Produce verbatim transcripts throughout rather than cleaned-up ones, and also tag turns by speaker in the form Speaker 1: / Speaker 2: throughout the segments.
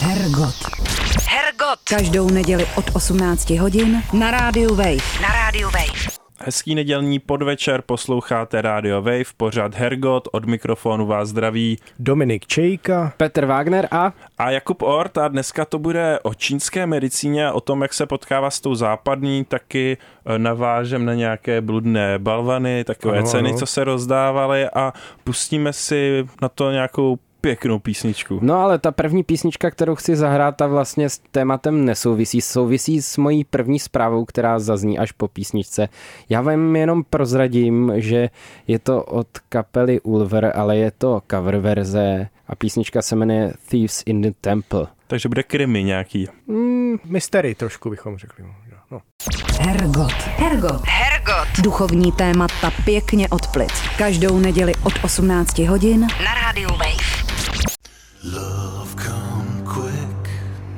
Speaker 1: Hergot. Hergot. Každou neděli od osmnácti hodin na rádiu Wave. Na rádiu Wave.
Speaker 2: Hezký nedělní podvečer, posloucháte Radio Wave, pořad Hergot, od mikrofonu vás zdraví
Speaker 3: Dominik Čejka,
Speaker 4: Petr Wagner a...
Speaker 2: a Jakub Ort, a dneska to bude o čínské medicíně, o tom, jak se potkává s tou západní, taky navážem na nějaké bludné balvany, takové ano, ceny, ano. co se rozdávaly, a pustíme si na to nějakou pěknou písničku.
Speaker 4: No ale ta první písnička, kterou chci zahrát, ta vlastně s tématem nesouvisí. Souvisí s mojí první zprávou, která zazní až po písničce. Já vám jenom prozradím, že je to od kapely Ulver, ale je to cover verze a písnička se jmenuje Thieves in the Temple.
Speaker 2: Takže bude krimi nějaký.
Speaker 3: Mm, mystery trošku bychom řekli. No.
Speaker 1: Hergot. Hergot. Hergot. Duchovní témata pěkně od plic. Každou neděli od osmnácti hodin na rádiu Wave.
Speaker 5: Love come quick,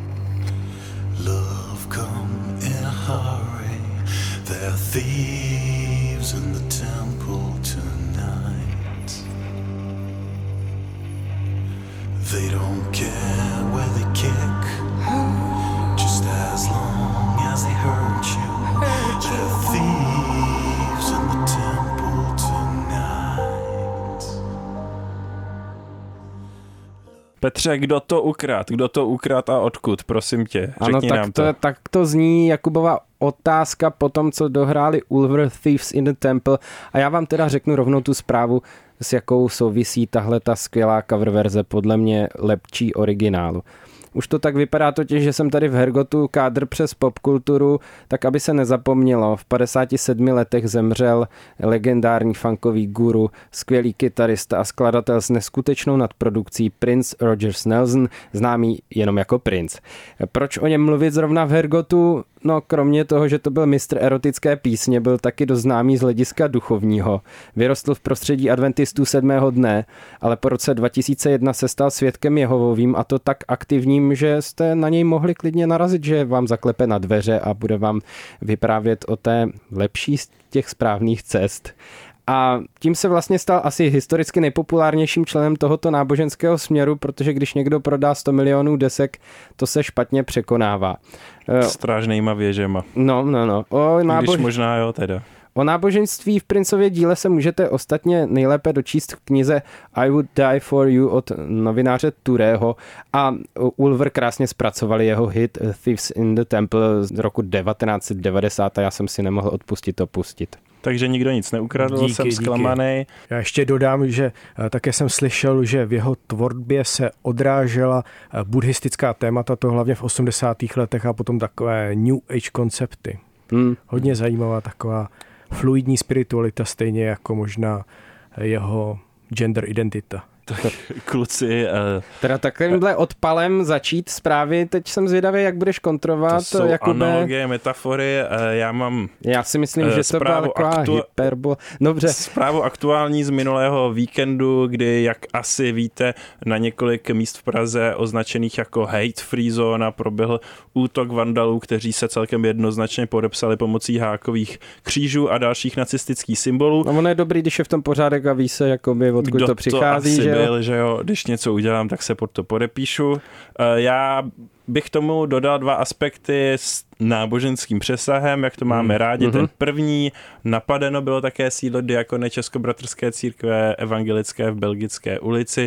Speaker 5: love come in a hurry. There are thieves in the temple tonight. They don't care where they kick, just as long as they hurt you. There are thieves in the temple tonight.
Speaker 2: Petře, kdo to ukrát? Kdo to ukrát a odkud? Prosím tě, řekni
Speaker 4: ano, tak
Speaker 2: nám to.
Speaker 4: to. Tak to zní Jakubova otázka po tom, co dohráli Ulver Thieves in the Temple. A já vám teda řeknu rovnou tu zprávu, s jakou souvisí tahle ta skvělá cover verze, podle mě lepší originálu. Už to tak vypadá totiž, že jsem tady v Hergotu kádr přes popkulturu, tak aby se nezapomnělo. V padesáti sedmi letech zemřel legendární funkový guru, skvělý kytarista a skladatel s neskutečnou nadprodukcí Prince Rogers Nelson, známý jenom jako Prince. Proč o něm mluvit zrovna v Hergotu? No, kromě toho, že to byl mistr erotické písně, byl taky dost známý z hlediska duchovního. Vyrostl v prostředí adventistů sedmého dne, ale po roce dva tisíce jedna se stal svědkem Jehovovým, a to tak aktivním, že jste na něj mohli klidně narazit, že vám zaklepe na dveře a bude vám vyprávět o té lepší z těch správných cest. A tím se vlastně stal asi historicky nejpopulárnějším členem tohoto náboženského směru, protože když někdo prodá sto milionů desek, to se špatně překonává.
Speaker 2: Strážnejma věžema.
Speaker 4: No, no, no. O nábož...
Speaker 2: Když možná jo teda.
Speaker 4: O náboženství v Princově díle se můžete ostatně nejlépe dočíst v knize I Would Die For You od novináře Turého, a Ulver krásně zpracovali jeho hit Thieves in the Temple z roku devatenáct set devadesát a já jsem si nemohl odpustit to pustit.
Speaker 2: Takže nikdo nic neukradl,
Speaker 3: díky,
Speaker 2: jsem
Speaker 3: díky.
Speaker 2: zklamanej.
Speaker 3: Já ještě dodám, že také jsem slyšel, že v jeho tvorbě se odrážela buddhistická témata, to hlavně v osmdesátých letech, a potom takové New Age koncepty. Hmm. Hodně zajímavá taková fluidní spiritualita, stejně jako možná jeho gender identita.
Speaker 2: Tak kluci... Uh,
Speaker 4: teda takovýmhle odpalem začít zprávy, teď jsem zvědavý, jak budeš kontrovat.
Speaker 2: To jsou
Speaker 4: Jakube.
Speaker 2: analogie, metafory, uh, já mám...
Speaker 4: Já si myslím, uh, že to byla taková aktu... hyperbol. Dobře.
Speaker 2: Zprávu aktuální z minulého víkendu, kdy, jak asi víte, na několik míst v Praze označených jako hate free zóna proběhl útok vandalů, kteří se celkem jednoznačně podepsali pomocí hákových křížů a dalších nacistických symbolů.
Speaker 4: No ono je dobrý, když je v tom pořádek a ví se, jakoby, odkud
Speaker 2: Kdo
Speaker 4: to přichází.
Speaker 2: To asi
Speaker 4: že
Speaker 2: byl, že jo, když něco udělám, tak se pod to podepíšu. Já bych tomu dodal dva aspekty s náboženským přesahem, jak to máme rádi. Mm-hmm. Ten první, napadeno bylo také sídlo diakone Českobratrské církve evangelické v Belgické ulici.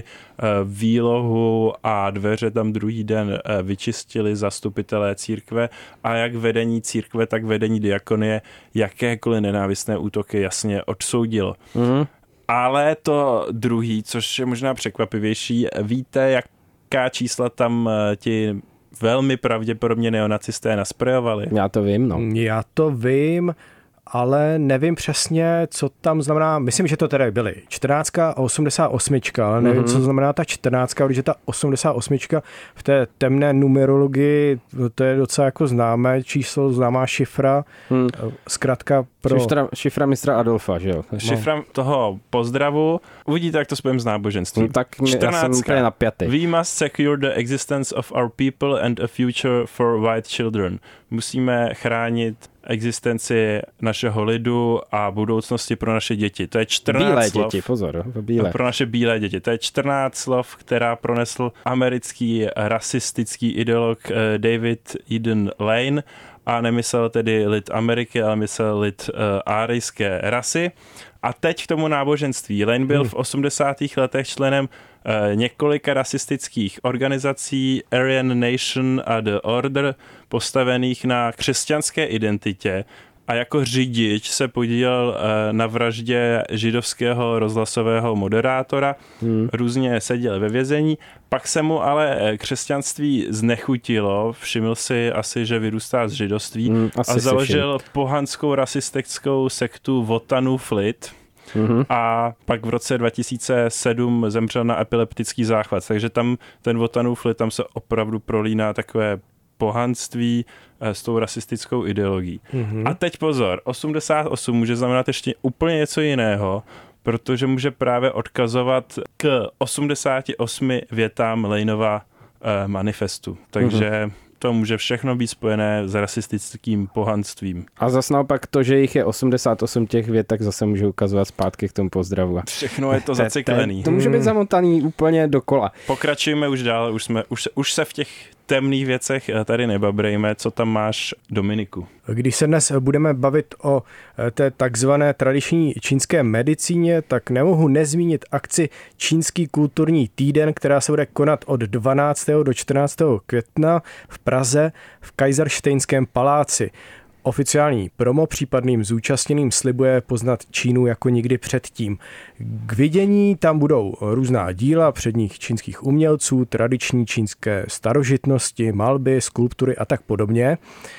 Speaker 2: Výlohu a dveře tam druhý den vyčistili zastupitelé církve, a jak vedení církve, tak vedení diakonie jakékoliv nenávistné útoky jasně odsoudilo. Mm-hmm. Ale to druhý, což je možná překvapivější, víte, jaká čísla tam ti velmi pravděpodobně neonacisté nasprejovali?
Speaker 4: Já to vím, no.
Speaker 3: Já to vím, ale nevím přesně, co tam znamená. Myslím, že to tedy byly čtrnáctka a osmdesát osm, ale nevím, mm-hmm. co znamená ta čtrnáctka, protože ta osmdesát osm v té temné numerologii, to je docela jako známé číslo, známá šifra, hmm. zkratka pro...
Speaker 4: Šifra, šifra mistra Adolfa, že jo?
Speaker 2: Šifra toho pozdravu. Uvidíte, jak to spojím s náboženstvím.
Speaker 4: No, tak já jsem úplně napjatý.
Speaker 2: We must secure the existence of our people and a future for white children. Musíme chránit existenci našeho lidu a budoucnosti pro naše děti. To je čtrnáct
Speaker 4: bílé
Speaker 2: slov.
Speaker 4: děti, pozor. Bílé.
Speaker 2: Pro naše bílé děti. To je čtrnáct slov, která pronesl americký rasistický ideolog David Eden Lane a nemyslel tedy lid Ameriky, ale myslel lid uh, árijské rasy. A teď k tomu náboženství. Lane byl hmm. v osmdesátých letech členem uh, několika rasistických organizací Aryan Nation a The Order, postavených na křesťanské identitě, a jako řidič se podílel na vraždě židovského rozhlasového moderátora, hmm. různě seděl ve vězení, pak se mu ale křesťanství znechutilo, všiml si asi, že vyrůstá z židovství hmm, a založil pohanskou rasistickou sektu Wotanův lid. Mm-hmm. A pak v roce dva tisíce sedm zemřel na epileptický záchvat, takže tam ten Wotanův lid, tam se opravdu prolíná takové pohanství s tou rasistickou ideologií. Mm-hmm. A teď pozor, osmdesát osm může znamenat ještě úplně něco jiného, protože může právě odkazovat k osmdesáti osmi větám Laneova eh, manifestu. Takže mm-hmm. to může všechno být spojené s rasistickým pohanstvím.
Speaker 4: A zas naopak to, že jich je osmdesát osm těch vět, tak zase může ukazovat zpátky k tomu pozdravu.
Speaker 2: Všechno je to zacyklený.
Speaker 4: To může být zamotaný úplně dokola.
Speaker 2: Pokračujeme už dál, už, jsme, už, už se v těch temných věcech tady nebabrejme. Co tam máš, Dominiku?
Speaker 3: Když se dnes budeme bavit o té takzvané tradiční čínské medicíně, tak nemohu nezmínit akci Čínský kulturní týden, která se bude konat od dvanáctého do čtrnáctého května v Praze v Kaiserštejnském paláci. Oficiální promo případným zúčastněným slibuje poznat Čínu jako nikdy předtím. K vidění tam budou různá díla předních čínských umělců, tradiční čínské starožitnosti, malby, skulptury a tak podobně.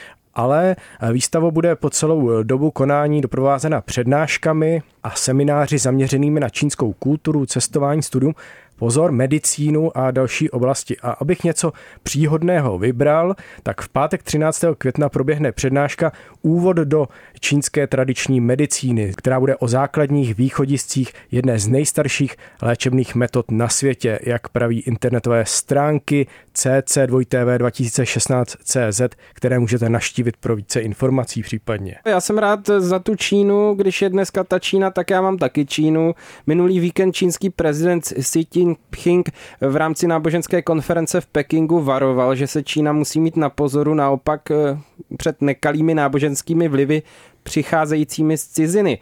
Speaker 3: Ale výstava bude po celou dobu konání doprovázena přednáškami a semináři zaměřenými na čínskou kulturu, cestování, studium, pozor, medicínu a další oblasti. A abych něco příhodného vybral, tak v pátek třináctého května proběhne přednáška Úvod do čínské tradiční medicíny, která bude o základních východiscích jedné z nejstarších léčebných metod na světě, jak praví internetové stránky c c dva t v dva tisíce šestnáct tečka c z, které můžete navštívit pro více informací případně.
Speaker 4: Já jsem rád za tu Čínu, když je dneska ta Čína, tak já mám taky Čínu. Minulý víkend čínský prezident Xi Jinping v rámci náboženské konference v Pekingu varoval, že se Čína musí mít na pozoru naopak před nekalými náboženskými vlivy přicházejícími z ciziny.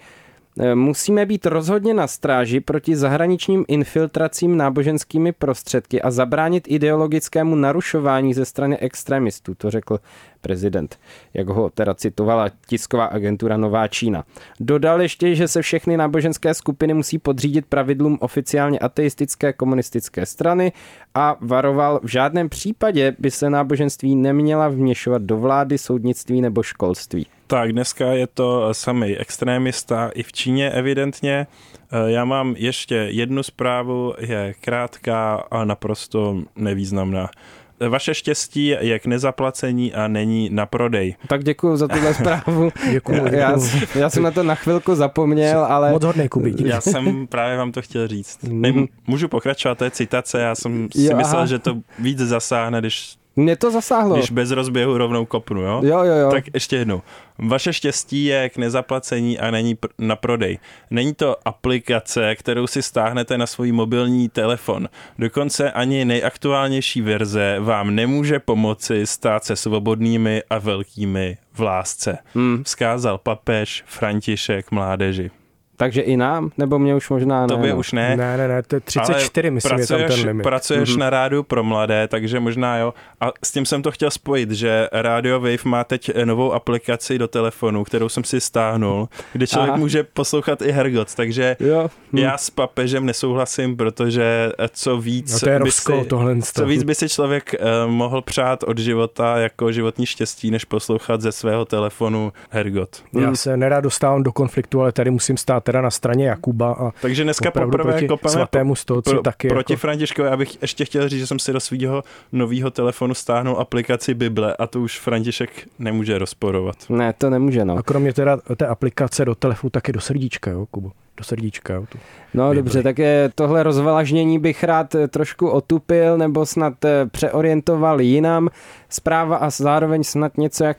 Speaker 4: Musíme být rozhodně na stráži proti zahraničním infiltracím náboženskými prostředky a zabránit ideologickému narušování ze strany extremistů, to řekl prezident, jak ho teda citovala tisková agentura Nová Čína. Dodal ještě, že se všechny náboženské skupiny musí podřídit pravidlům oficiálně ateistické komunistické strany a varoval, v žádném případě by se náboženství neměla vměšovat do vlády, soudnictví nebo školství.
Speaker 2: Tak dneska je to samý extrémista i v Číně evidentně. Já mám ještě jednu zprávu, je krátká a naprosto nevýznamná. Vaše štěstí je k nezaplacení a není na prodej.
Speaker 4: Tak děkuji za tuhle zprávu. Děkuji. Já, já jsem na to na chvilku zapomněl, ale...
Speaker 3: Moc hodnej, Kubi.
Speaker 2: Já jsem právě vám to chtěl říct. Mm. Můžu pokračovat, to je citace, já jsem si jo, myslel, aha. že to víc zasáhne, když...
Speaker 4: Mě to zasáhlo.
Speaker 2: Když bez rozběhu rovnou kopnu, jo?
Speaker 4: Jo, jo, jo.
Speaker 2: Tak ještě jednou. Vaše štěstí je k nezaplacení a není pr- na prodej. Není to aplikace, kterou si stáhnete na svůj mobilní telefon. Dokonce ani nejaktuálnější verze vám nemůže pomoci stát se svobodnými a velkými v lásce. Hmm. Vzkázal papež František mládeži.
Speaker 4: Takže i nám? Nebo mě už možná ne?
Speaker 2: Tobě už ne.
Speaker 3: Ne, ne, ne, to je třicet čtyři, ale myslím, pracuješ, je tam ten limit.
Speaker 2: Pracuješ mm-hmm. na rádiu pro mladé, takže možná jo. A s tím jsem to chtěl spojit, že Radio Wave má teď novou aplikaci do telefonu, kterou jsem si stáhnul, kde člověk Aha. může poslouchat i Hergot, takže
Speaker 4: jo. Hm.
Speaker 2: já s papežem nesouhlasím, protože co víc,
Speaker 3: no
Speaker 2: by, si, co víc by si člověk uh, mohl přát od života jako životní štěstí, než poslouchat ze svého telefonu Hergot.
Speaker 3: Já hm. se nerad dostávám do konfliktu, ale tady musím stát teda na straně Jakuba. A
Speaker 2: takže dneska poprvé kopeme
Speaker 3: svatému stolci
Speaker 2: pro,
Speaker 3: taky.
Speaker 2: Proti
Speaker 3: jako...
Speaker 2: Františkovi, abych ještě chtěl říct, že jsem si do svého nového telefonu stáhnul aplikaci Bible a to už František nemůže rozporovat.
Speaker 4: Ne, to nemůže, no.
Speaker 3: A kromě teda té aplikace do telefonu taky do srdíčka, jo, Kubo? Do srdíčka, jo. Tu
Speaker 4: no Bibli. Dobře, tak je, tohle rozvalažnění bych rád trošku otupil nebo snad přeorientoval jinam. Zpráva a zároveň snad něco jako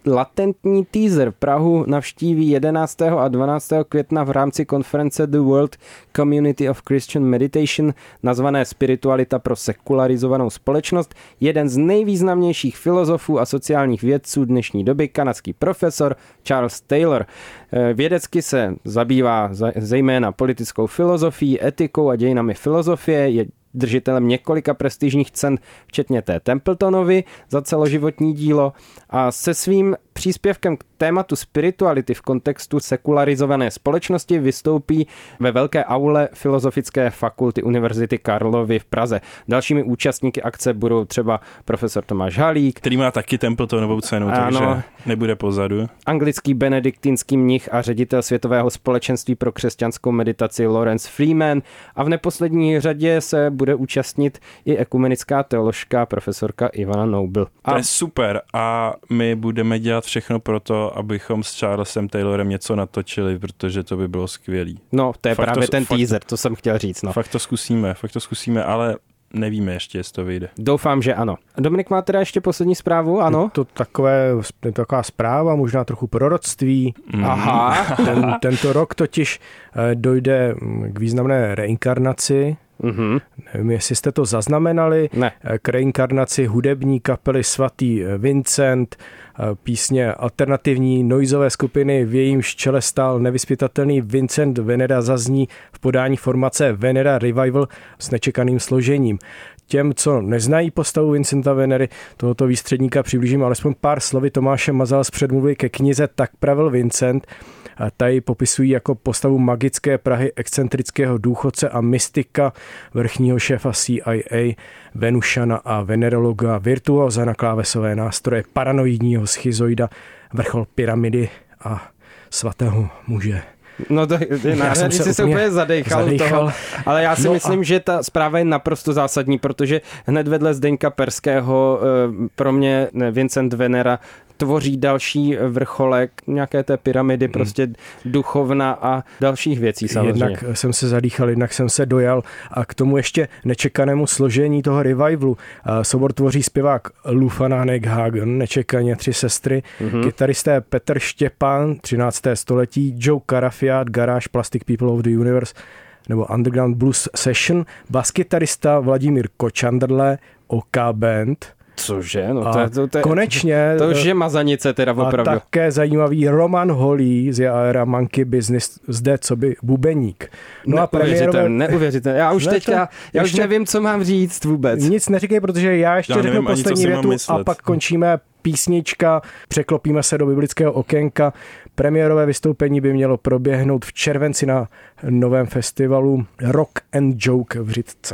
Speaker 4: latentní teaser. Prahu navštíví jedenáctého a dvanáctého května v rámci konference The World Community of Christian Meditation, nazvané Spiritualita pro sekularizovanou společnost, jeden z nejvýznamnějších filozofů a sociálních vědců dnešní doby, kanadský profesor Charles Taylor. Vědecky se zabývá zejména politickou filozofií, etikou a dějinami filozofie, je držitelem několika prestižních cen, včetně té Templetonovy za celoživotní dílo, a se svým příspěvkem k tématu spirituality v kontextu sekularizované společnosti vystoupí ve velké aule Filozofické fakulty Univerzity Karlovy v Praze. Dalšími účastníky akce budou třeba profesor Tomáš Halík,
Speaker 2: který má taky Templetonovou cenu, ano, takže nebude pozadu.
Speaker 4: Anglický benediktinský mnich a ředitel Světového společenství pro křesťanskou meditaci Lawrence Freeman, a v neposlední řadě se bude účastnit i ekumenická teoložka profesorka Ivana Noble.
Speaker 2: To je super a my budeme dělat všechno pro to, abychom s Charlesem Taylorem něco natočili, protože to by bylo skvělý.
Speaker 4: No, to je
Speaker 2: fakt
Speaker 4: právě
Speaker 2: to,
Speaker 4: ten
Speaker 2: fakt,
Speaker 4: teaser, to jsem chtěl říct. No.
Speaker 2: Fakt to zkusíme, fakt to zkusíme, ale nevíme ještě, jestli to vyjde.
Speaker 4: Doufám, že ano. Dominik má teda ještě poslední zprávu, ano?
Speaker 3: Je to takové, je to taková zpráva, možná trochu proroctví.
Speaker 4: Mm. Aha.
Speaker 3: Ten, tento rok totiž dojde k významné reinkarnaci. Mm-hmm. Nevím, jestli jste to zaznamenali.
Speaker 4: Ne.
Speaker 3: K reinkarnaci hudební kapely Svatý Vincent, písně alternativní noizové skupiny, v jejímž čele stál nevyzpytatelný Vincent Venera, zazní v podání formace Venera Revival s nečekaným složením. Těm, co neznají postavu Vincenta Venery, tohoto výstředníka, přiblížím alespoň pár slovy Tomáše Mazala z předmluvy ke knize Tak pravil Vincent. Ta ji popisují jako postavu magické Prahy, excentrického důchodce a mystika, vrchního šéfa C I A, Venušana a venerologa, virtuóza na klávesové nástroje, paranoidního schizoida, vrchol pyramidy a svatého muže.
Speaker 4: No to je nádherný, jsi se úplně zadejchal, zadejchal. Toho, ale já si no myslím, a... že ta zpráva je naprosto zásadní, protože hned vedle Zdeňka Perského pro mě Vincent Venera tvoří další vrcholek nějaké té pyramidy, hmm. prostě duchovna a dalších věcí samozřejmě.
Speaker 3: Jednak jsem se zadýchal, jednak jsem se dojal a k tomu ještě nečekanému složení toho revivalu. Soubor tvoří zpěvák Lufanánek Hagen, nečekaně tři sestry, hmm. kytaristé Petr Štěpán, třinácté století, Joe Carafiat, Garage Plastic People of the Universe nebo Underground Blues Session, baskytarista Vladimír Kočandrle, O K Band.
Speaker 4: Cože? No to, to, to,
Speaker 3: konečně.
Speaker 4: To už je mazanice teda opravdu.
Speaker 3: A také zajímavý Roman Holý z Jaera Monkey Business, zde co by bubeník.
Speaker 4: No a premiérové... Neuvěřitelné. Já už ne, teď, já, já už nevím, co mám říct vůbec.
Speaker 3: Nic neříkej, protože já ještě já řeknu poslední větu a pak končíme písnička, překlopíme se do biblického okénka. Premiérové vystoupení by mělo proběhnout v červenci na novém festivalu Rock and Joke v Řitce.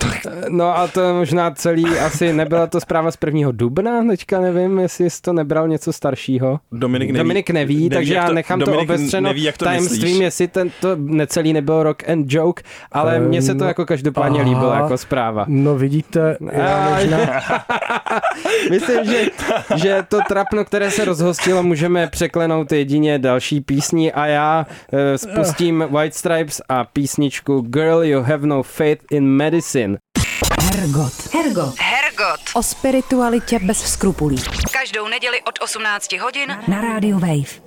Speaker 4: No a to je možná celý, asi nebyla to zpráva z prvního dubna, teďka nevím, jestli jsi to nebral něco staršího.
Speaker 2: Dominik neví,
Speaker 4: Dominik neví, neví takže já nechám to, to obestřeno tajemstvím, jestli ten, to necelý nebyl Rock and Joke, ale um, mně se to jako každopádně aha, líbilo jako zpráva.
Speaker 3: No vidíte, já možná...
Speaker 4: Myslím, že, že to trapno, které se rozhostilo, můžeme překlenout jedině další písní a já uh, spustím White Stripes a písničku Girl, You Have No Faith in Medicine.
Speaker 1: Hergot. Hergot. Hergot. O spiritualitě bez skrupulí. Každou neděli od osmnácti hodin na rádiu Wave.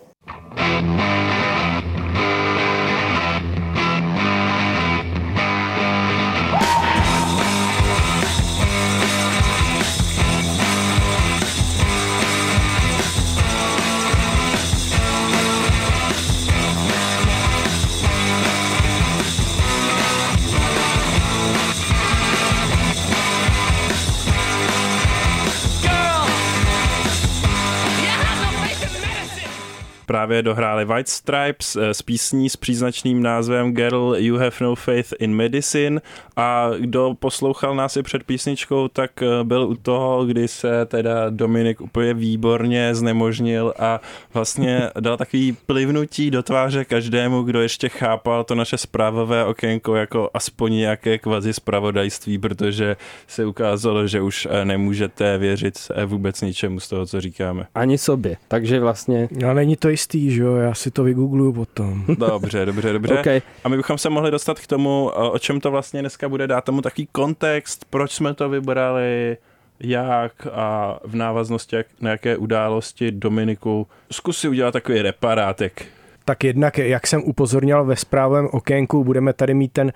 Speaker 2: Právě dohráli White Stripes s písní s příznačným názvem Girl, You Have No Faith in Medicine a kdo poslouchal nás i před písničkou, tak byl u toho, kdy se teda Dominik úplně výborně znemožnil a vlastně dal takový plivnutí do tváře každému, kdo ještě chápal to naše zprávové okénko jako aspoň nějaké kvazi zpravodajství, protože se ukázalo, že už nemůžete věřit vůbec ničemu z toho, co říkáme.
Speaker 4: Ani sobě, takže vlastně...
Speaker 3: No, není to jistý, že jo, já si to vygoogluju potom.
Speaker 2: Dobře, dobře, dobře.
Speaker 4: Okay.
Speaker 2: A my bychom se mohli dostat k tomu, o čem to vlastně dneska bude, dát tomu takový kontext, proč jsme to vybrali, jak a v návaznosti jak, na jaké události Dominiku zkus si udělat takový reparátek.
Speaker 3: Tak jednak, jak jsem upozornil ve zprávovém okénku, budeme tady mít ten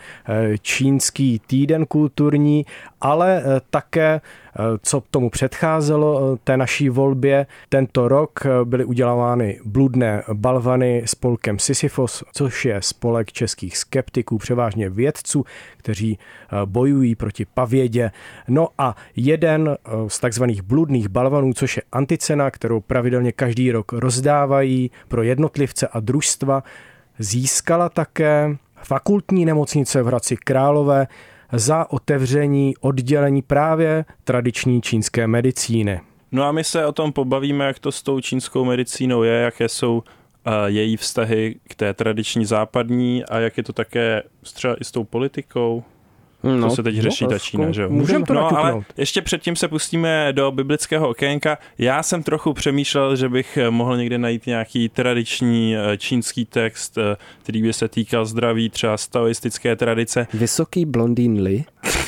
Speaker 3: čínský týden kulturní, ale také, co tomu předcházelo té naší volbě, tento rok byly udělávány bludné balvany spolkem Sisyfos, což je spolek českých skeptiků, převážně vědců, kteří bojují proti pavědě. No a jeden z takzvaných bludných balvanů, což je anticena, kterou pravidelně každý rok rozdávají pro jednotlivce a družstva, získala také fakultní nemocnice v Hradci Králové za otevření oddělení právě tradiční čínské medicíny.
Speaker 2: No a my se o tom pobavíme, jak to s tou čínskou medicínou je, jaké jsou uh, její vztahy k té tradiční západní a jak je to také třeba i s tou politikou. No, to se teď řeší no, ta Čína, že jo?
Speaker 3: Můžeme to
Speaker 2: no, ale ještě předtím se pustíme do biblického okénka. Já jsem trochu přemýšlel, že bych mohl někde najít nějaký tradiční čínský text, který by se týkal zdraví, třeba taoistické tradice.
Speaker 4: Vysoký blondýn Li?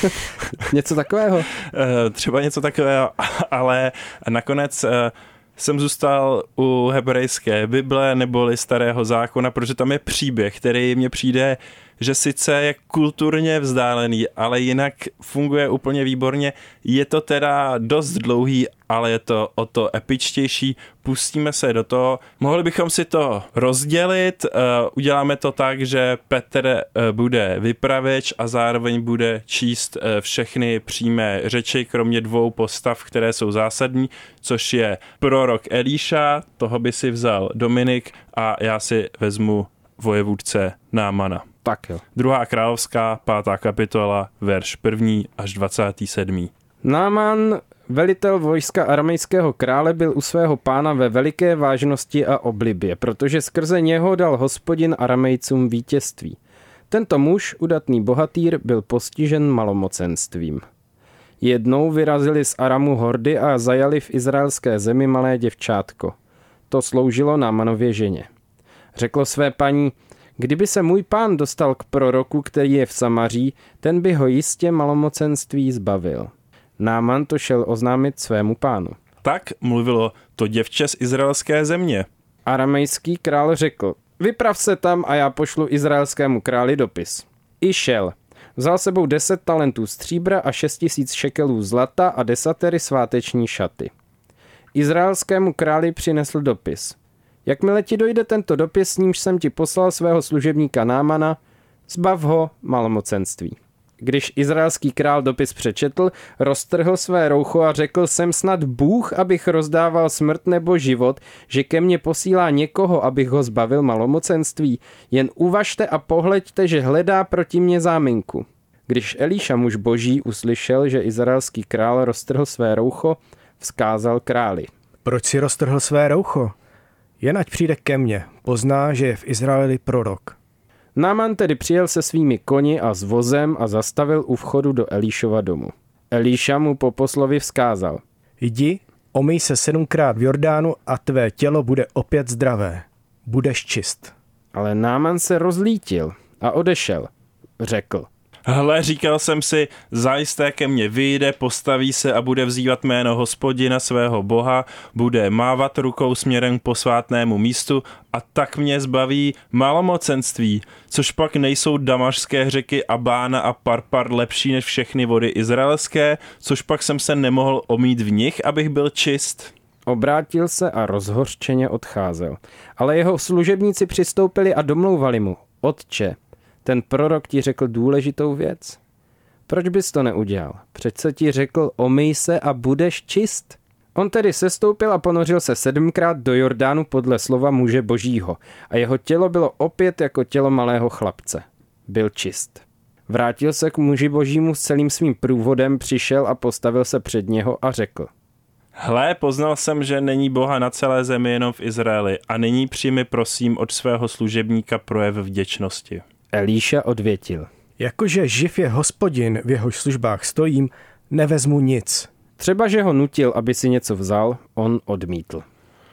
Speaker 4: Něco takového?
Speaker 2: Třeba něco takového, ale nakonec jsem zůstal u hebrejské Bible neboli Starého zákona, protože tam je příběh, který mně přijde, že sice je kulturně vzdálený, ale jinak funguje úplně výborně. Je to teda dost dlouhý, ale je to o to epičtější. Pustíme se do toho. Mohli bychom si to rozdělit. Uděláme to tak, že Petr bude vypravěč a zároveň bude číst všechny přímé řeči, kromě dvou postav, které jsou zásadní, což je prorok Elíša, toho by si vzal Dominik a já si vezmu vojevůdce Námana.
Speaker 4: Tak jo.
Speaker 2: Druhá královská, pátá kapitola, verš první až dvacátý sedmý.
Speaker 4: Náman, velitel vojska aramejského krále, byl u svého pána ve veliké vážnosti a oblibě, protože skrze něho dal Hospodin Aramejcům vítězství. Tento muž, udatný bohatýr, byl postižen malomocenstvím. Jednou vyrazili z Aramu hordy a zajali v izraelské zemi malé děvčátko. To sloužilo Námanově ženě. Řeklo své paní: kdyby se můj pán dostal k proroku, který je v Samaří, ten by ho jistě malomocenství zbavil. Náman to šel oznámit svému pánu.
Speaker 2: Tak mluvilo to děvče z izraelské země.
Speaker 4: Aramejský král řekl: vyprav se tam a já pošlu izraelskému králi dopis. I šel. Vzal sebou deset talentů stříbra a šest tisíc šekelů zlata a desatery sváteční šaty. Izraelskému králi přinesl dopis. Jakmile ti dojde tento dopis, s nímž jsem ti poslal svého služebníka Námana, zbav ho malomocenství. Když izraelský král dopis přečetl, roztrhl své roucho a řekl: jsem snad Bůh, abych rozdával smrt nebo život, že ke mně posílá někoho, abych ho zbavil malomocenství. Jen uvažte a pohleďte, že hledá proti mně záminku. Když Elíša muž boží uslyšel, že izraelský král roztrhl své roucho, vzkázal králi:
Speaker 3: proč si roztrhl své roucho? Jen ať přijde ke mně, pozná, že je v Izraeli prorok.
Speaker 4: Náman tedy přijel se svými koni a s vozem a zastavil u vchodu do Elíšova domu. Elíša mu po poslovi vzkázal:
Speaker 3: jdi, omyj se sedmkrát v Jordánu a tvé tělo bude opět zdravé. Budeš čist.
Speaker 4: Ale Náman se rozlítil a odešel. Řekl:
Speaker 2: Hle, říkal jsem si, zajisté ke mně vyjde, postaví se a bude vzývat jméno Hospodina svého Boha, bude mávat rukou směrem k posvátnému místu a tak mě zbaví malomocenství, což pak nejsou damašské řeky Abána a Parpar lepší než všechny vody izraelské, což pak jsem se nemohl omýt v nich, abych byl čist.
Speaker 4: Obrátil se a rozhořčeně odcházel. Ale jeho služebníci přistoupili a domlouvali mu: Otče, ten prorok ti řekl důležitou věc. Proč bys to neudělal? Přece ti řekl: omyj se a budeš čist. On tedy sestoupil a ponořil se sedmkrát do Jordánu podle slova muže božího a jeho tělo bylo opět jako tělo malého chlapce. Byl čist. Vrátil se k muži božímu s celým svým průvodem, přišel a postavil se před něho a řekl:
Speaker 2: Hle, poznal jsem, že není Boha na celé zemi, jenom v Izraeli, a nyní přijmi prosím od svého služebníka projev vděčnosti.
Speaker 4: Elíša odvětil:
Speaker 3: jakože živ je Hospodin, v jehož službách stojím, nevezmu nic.
Speaker 4: Třeba, že ho nutil, aby si něco vzal, on odmítl.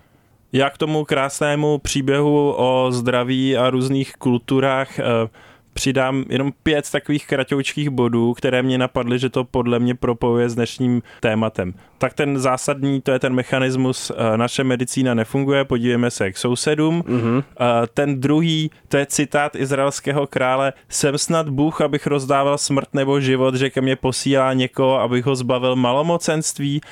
Speaker 2: Já k tomu krásnému příběhu o zdraví a různých kulturách přidám jenom pět takových kratoučkých bodů, které mě napadly, že to podle mě propojuje s dnešním tématem. Tak ten zásadní, to je ten mechanismus, naše medicína nefunguje, podívejme se k sousedům. Mm-hmm. Ten druhý, to je citát izraelského krále, jsem snad Bůh, abych rozdával smrt nebo život, že ke mně posílá někoho, abych ho zbavil malomocenství.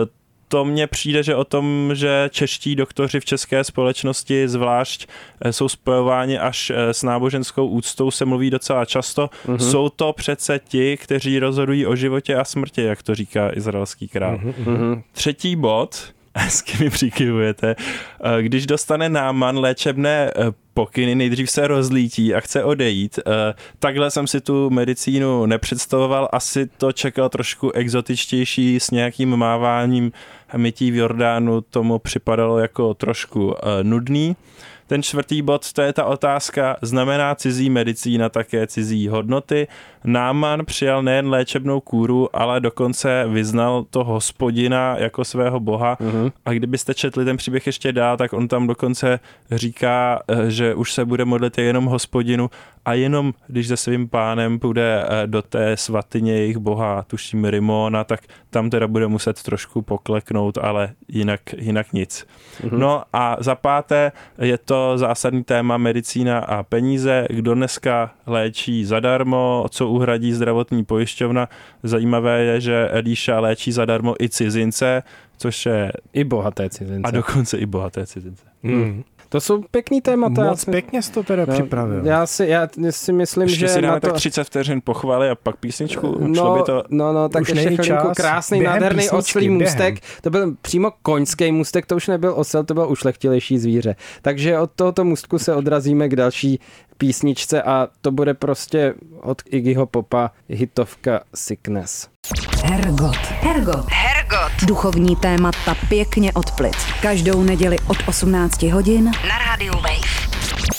Speaker 2: To mně přijde, že o tom, že čeští doktoři v české společnosti zvlášť jsou spojováni až s náboženskou úctou, se mluví docela často. Mm-hmm. Jsou to přece ti, kteří rozhodují o životě a smrti, jak to říká izraelský král. Mm-hmm. Třetí bod, s kým přikivujete, když dostane Náman léčebné pokyny, nejdřív se rozlítí a chce odejít. Takhle jsem si tu medicínu nepředstavoval, asi to čekal trošku exotičtější s nějakým máváním mytí v Jordánu, tomu připadalo jako trošku nudný. Ten čtvrtý bod, to je ta otázka, znamená cizí medicína také cizí hodnoty. Náman přijal nejen léčebnou kůru, ale dokonce vyznal to Hospodina jako svého boha. Uh-huh. A kdybyste četli ten příběh ještě dál, tak on tam dokonce říká, že už se bude modlit jenom Hospodinu a jenom když se svým pánem půjde do té svatyně jejich boha, tuším Rimona, tak tam teda bude muset trošku pokleknout, ale jinak, jinak nic. Uh-huh. No a za páté je to zásadní téma medicína a peníze. Kdo dneska léčí zadarmo, co uhradí zdravotní pojišťovna. Zajímavé je, že Elíša léčí zadarmo i cizince, což je...
Speaker 4: I bohaté cizince.
Speaker 2: A dokonce i bohaté cizince.
Speaker 4: Hmm. To jsou pěkný témata.
Speaker 3: Moc si... pěkně jsi to teda no, připravil.
Speaker 4: Já si, já si myslím,
Speaker 2: ještě
Speaker 4: že...
Speaker 2: Ještě si dáme
Speaker 4: to...
Speaker 2: tak třicet vteřin pochvaly a pak písničku.
Speaker 4: No,
Speaker 2: by to...
Speaker 4: no, no, tak
Speaker 3: už
Speaker 4: ještě chvilinku. Krásný,
Speaker 3: během
Speaker 4: nádherný oslý můstek.
Speaker 3: Během.
Speaker 4: To byl přímo koňský můstek, to už nebyl osel, to byl ušlechtilejší zvíře. Takže od tohoto můstku se odrazíme k další písničce a to bude prostě od Iggyho Popa hitovka Sickness.
Speaker 1: Hergot. Hergot. Hergot. Duchovní témata pěkně od plic. Každou neděli od osmnácti hodin na rádiu Wave.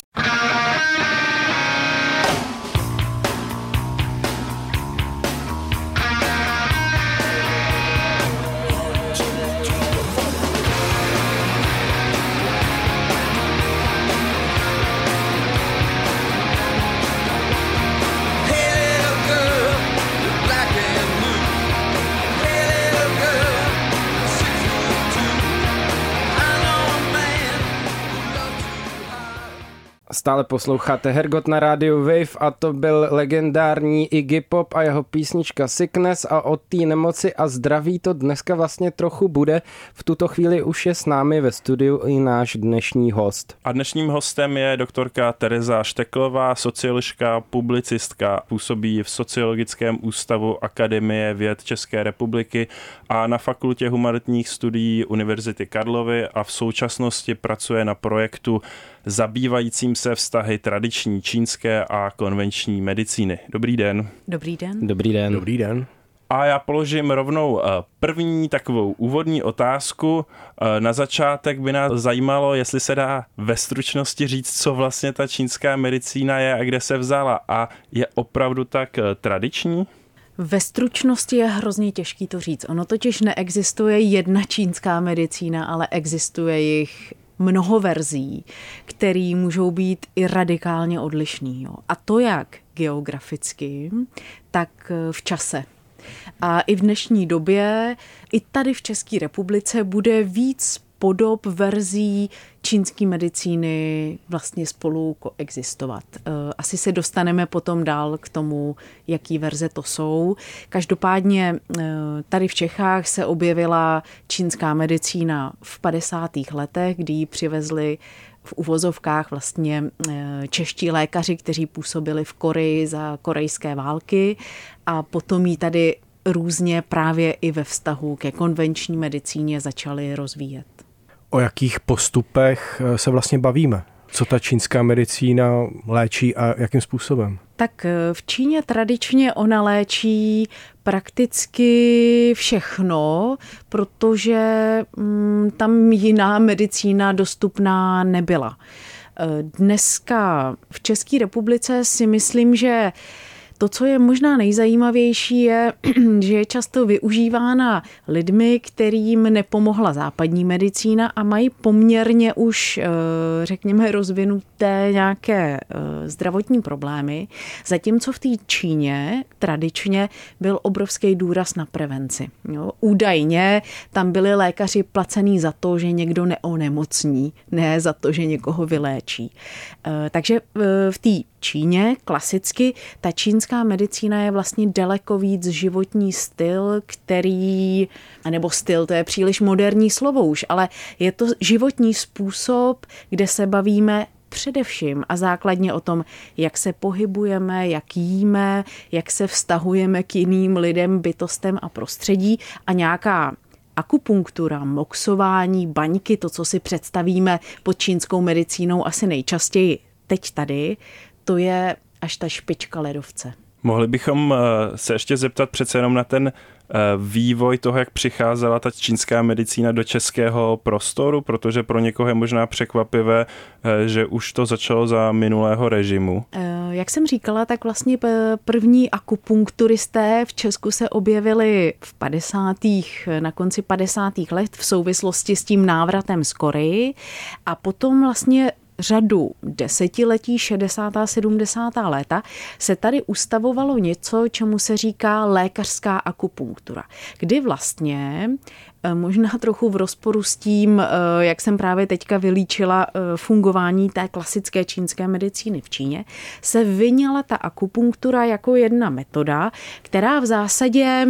Speaker 4: Stále posloucháte Hergot na rádiu Wave a to byl legendární Iggy Pop a jeho písnička Sickness a od té nemoci a zdraví to dneska vlastně trochu bude. V tuto chvíli už je s námi ve studiu i náš dnešní host.
Speaker 2: A dnešním hostem je doktorka Tereza Šteklová, socioložka, publicistka, působí v Sociologickém ústavu Akademie věd České republiky a na Fakultě humanitních studií Univerzity Karlovy a v současnosti pracuje na projektu zabývajícím se vztahy tradiční čínské a konvenční medicíny. Dobrý den.
Speaker 1: Dobrý den.
Speaker 4: Dobrý den.
Speaker 3: Dobrý den.
Speaker 2: A já položím rovnou první takovou úvodní otázku. Na začátek by nás zajímalo, jestli se dá ve stručnosti říct, co vlastně ta čínská medicína je a kde se vzala. A je opravdu tak tradiční?
Speaker 6: Ve stručnosti je hrozně těžký to říct. Ono totiž neexistuje jedna čínská medicína, ale existuje jich mnoho verzí, které můžou být i radikálně odlišný. Jo. A to jak geograficky, tak v čase. A i v dnešní době, i tady v České republice bude víc podob verzí čínské medicíny vlastně spolu koexistovat. Asi se dostaneme potom dál k tomu, jaký verze to jsou. Každopádně tady v Čechách se objevila čínská medicína v padesátých letech, kdy ji přivezli v uvozovkách vlastně čeští lékaři, kteří působili v Koreji za korejské války a potom ji tady různě právě i ve vztahu ke konvenční medicíně začali rozvíjet.
Speaker 3: O jakých postupech se vlastně bavíme? Co ta čínská medicína léčí a jakým způsobem?
Speaker 6: Tak v Číně tradičně ona léčí prakticky všechno, protože mm, tam jiná medicína dostupná nebyla. Dneska v České republice si myslím, že to, co je možná nejzajímavější, je, že je často využívána lidmi, kterým nepomohla západní medicína a mají poměrně už, řekněme, rozvinuté nějaké zdravotní problémy, zatímco v té Číně tradičně byl obrovský důraz na prevenci. Jo, údajně tam byli lékaři placený za to, že někdo neonemocní, ne za to, že někoho vyléčí. Takže v té Číně klasicky ta čínská medicína je vlastně daleko víc životní styl, který, nebo styl, to je příliš moderní slovo už, ale je to životní způsob, kde se bavíme především a základně o tom, jak se pohybujeme, jak jíme, jak se vztahujeme k jiným lidem, bytostem a prostředí a nějaká akupunktura, moxování, baňky, to, co si představíme pod čínskou medicínou asi nejčastěji teď tady, to je až ta špička ledovce.
Speaker 2: Mohli bychom se ještě zeptat přece jenom na ten vývoj toho, jak přicházela ta čínská medicína do českého prostoru, protože pro někoho je možná překvapivé, že už to začalo za minulého režimu.
Speaker 6: Jak jsem říkala, tak vlastně první akupunkturisté v Česku se objevili v padesátých, na konci padesátých let v souvislosti s tím návratem z Koreji a potom vlastně řadu desetiletí, šedesátá, sedmdesátá léta, se tady ustavovalo něco, čemu se říká lékařská akupunktura, kdy vlastně možná trochu v rozporu s tím, jak jsem právě teďka vylíčila fungování té klasické čínské medicíny v Číně, se vyňala ta akupunktura jako jedna metoda, která v zásadě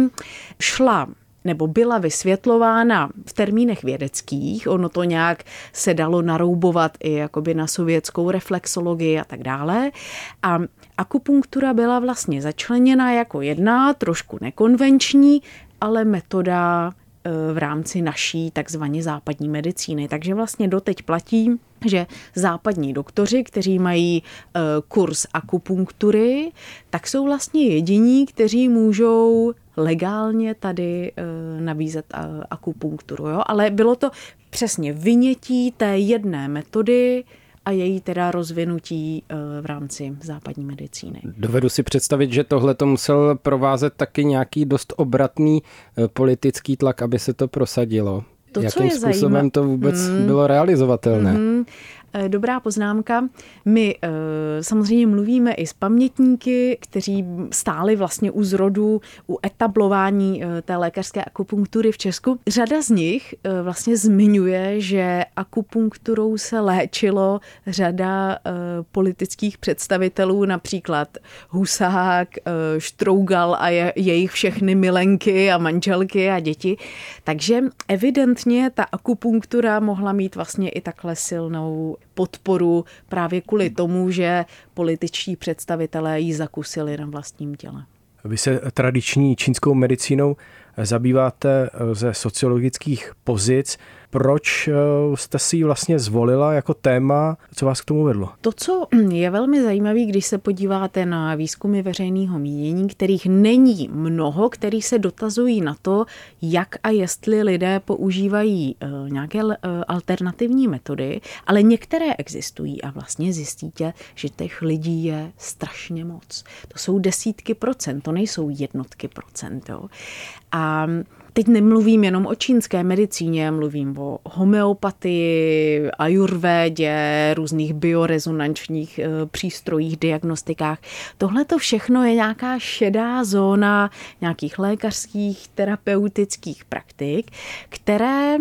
Speaker 6: šla nebo byla vysvětlována v termínech vědeckých, ono to nějak se dalo naroubovat i jakoby na sovětskou reflexologii a tak dále. A akupunktura byla vlastně začleněna jako jedna, trošku nekonvenční, ale metoda v rámci naší takzvané západní medicíny. Takže vlastně doteď platí, že západní doktoři, kteří mají kurz akupunktury, tak jsou vlastně jediní, kteří můžou legálně tady nabízet akupunkturu. Jo? Ale bylo to přesně vynětí té jedné metody a její teda rozvinutí v rámci západní medicíny.
Speaker 4: Dovedu si představit, že tohle to musel provázet taky nějaký dost obratný politický tlak, aby se to prosadilo.
Speaker 6: To,
Speaker 4: Jakým
Speaker 6: co je
Speaker 4: způsobem
Speaker 6: zajímavé,
Speaker 4: to vůbec
Speaker 6: mm,
Speaker 4: bylo realizovatelné?
Speaker 6: Mm, dobrá poznámka. My samozřejmě mluvíme i s pamětníky, kteří stáli vlastně u zrodu, u etablování té lékařské akupunktury v Česku. Řada z nich vlastně zmiňuje, že akupunkturou se léčilo řada politických představitelů, například Husák, Štrougal a je, jejich všechny milenky a manželky a děti. Takže evidentně ta akupunktura mohla mít vlastně i takhle silnou podporu právě kvůli tomu, že političtí představitelé ji zakusili na vlastním těle.
Speaker 3: Vy se tradiční čínskou medicínou zabýváte ze sociologických pozic. Proč jste si ji vlastně zvolila jako téma? Co vás k tomu vedlo?
Speaker 6: To, co je velmi zajímavé, když se podíváte na výzkumy veřejného mínění, kterých není mnoho, který se dotazují na to, jak a jestli lidé používají nějaké alternativní metody, ale některé existují a vlastně zjistíte, že těch lidí je strašně moc. To jsou desítky procent, to nejsou jednotky procent. Jo. A teď nemluvím jenom o čínské medicíně, mluvím o homeopatii, ajurvédě, různých biorezonančních přístrojích, diagnostikách. Tohle to všechno je nějaká šedá zóna nějakých lékařských, terapeutických praktik, které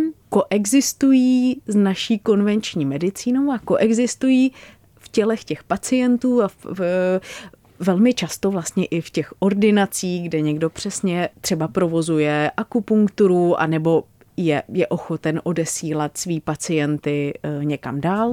Speaker 6: koexistují s naší konvenční medicínou a koexistují v tělech těch pacientů a v, v velmi často vlastně i v těch ordinacích, kde někdo přesně třeba provozuje akupunkturu anebo je, je ochoten odesílat svý pacienty někam dál.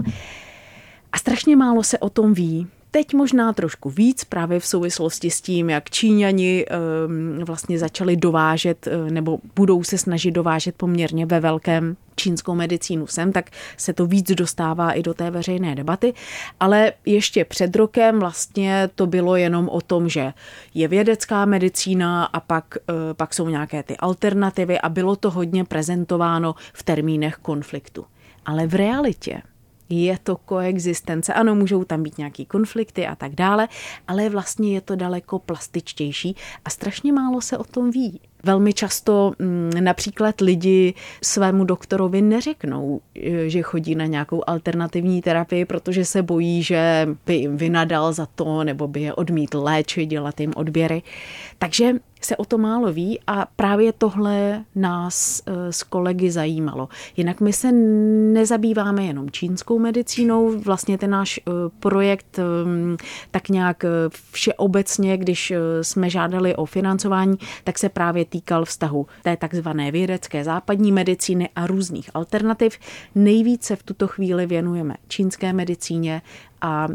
Speaker 6: A strašně málo se o tom ví. Teď možná trošku víc právě v souvislosti s tím, jak Číňani vlastně začali dovážet nebo budou se snažit dovážet poměrně ve velkém čínskou medicínu sem, tak se to víc dostává i do té veřejné debaty. Ale ještě před rokem vlastně to bylo jenom o tom, že je vědecká medicína a pak, pak jsou nějaké ty alternativy a bylo to hodně prezentováno v termínech konfliktu. Ale v realitě je to koexistence. Ano, můžou tam být nějaký konflikty a tak dále, ale vlastně je to daleko plastičtější a strašně málo se o tom ví. Velmi často například lidi svému doktorovi neřeknou, že chodí na nějakou alternativní terapii, protože se bojí, že by jim vynadal za to, nebo by je odmítl léčit, dělat jim odběry. Takže se o to málo ví a právě tohle nás s kolegy zajímalo. Jinak my se nezabýváme jenom čínskou medicínou, vlastně ten náš projekt tak nějak všeobecně, když jsme žádali o financování, tak se právě týkal vztahu té takzvané vědecké západní medicíny a různých alternativ. Nejvíce v tuto chvíli věnujeme čínské medicíně a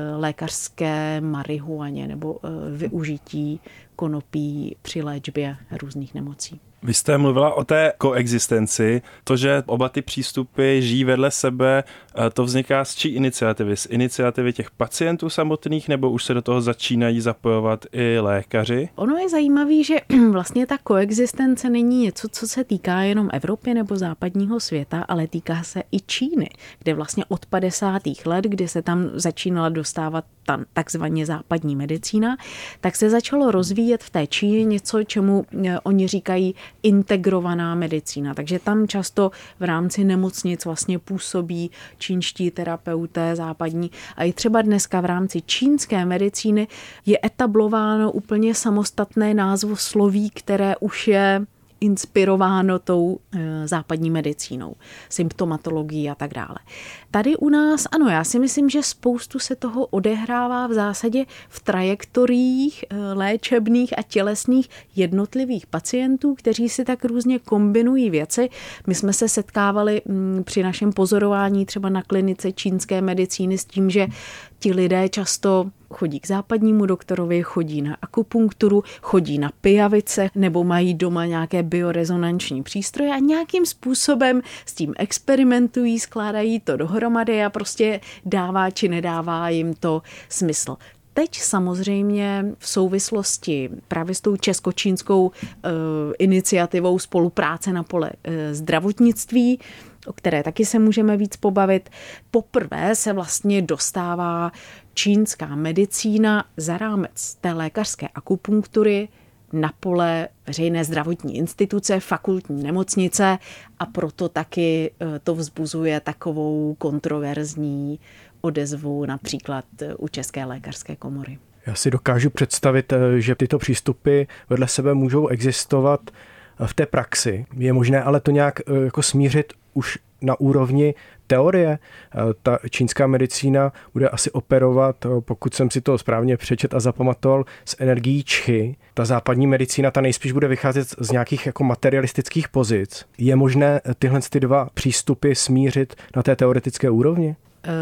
Speaker 6: lékařské marihuaně nebo využití konopí při léčbě různých nemocí.
Speaker 2: Vy jste mluvila o té koexistenci, to, že oba ty přístupy žijí vedle sebe, to vzniká z čí iniciativy? Z iniciativy těch pacientů samotných, nebo už se do toho začínají zapojovat i lékaři?
Speaker 6: Ono je zajímavé, že vlastně ta koexistence není něco, co se týká jenom Evropy nebo západního světa, ale týká se i Číny, kde vlastně od padesátých let, kdy se tam začínala dostávat ta takzvaně západní medicína, tak se začalo rozvíjet v té Číně něco, čemu oni říkají integrovaná medicína. Takže tam často v rámci nemocnic vlastně působí čínští terapeuté západní. A i třeba dneska v rámci čínské medicíny je etablováno úplně samostatné názvosloví, které už je inspirováno tou e, západní medicínou, symptomatologií a tak dále. Tady u nás, ano, já si myslím, že spoustu se toho odehrává v zásadě v trajektoriích e, léčebných a tělesných jednotlivých pacientů, kteří si tak různě kombinují věci. My jsme se setkávali m, při našem pozorování třeba na klinice čínské medicíny s tím, že ti lidé často chodí k západnímu doktorovi, chodí na akupunkturu, chodí na pijavice nebo mají doma nějaké biorezonanční přístroje a nějakým způsobem s tím experimentují, skládají to dohromady a prostě dává či nedává jim to smysl. Teď samozřejmě v souvislosti právě s tou česko-čínskou e, iniciativou spolupráce na pole e, zdravotnictví, o které taky se můžeme víc pobavit, poprvé se vlastně dostává čínská medicína za rámec té lékařské akupunktury na pole veřejné zdravotní instituce, fakultní nemocnice a proto taky to vzbuzuje takovou kontroverzní odezvu například u České lékařské komory.
Speaker 3: Já si dokážu představit, že tyto přístupy vedle sebe můžou existovat v té praxi. Je možné ale to nějak jako smířit už na úrovni teorie. Ta čínská medicína bude asi operovat, pokud jsem si to správně přečet a zapamatoval, s energií čchy. Ta západní medicína, ta nejspíš bude vycházet z nějakých jako materialistických pozic. Je možné tyhle ty dva přístupy smířit na té teoretické úrovni?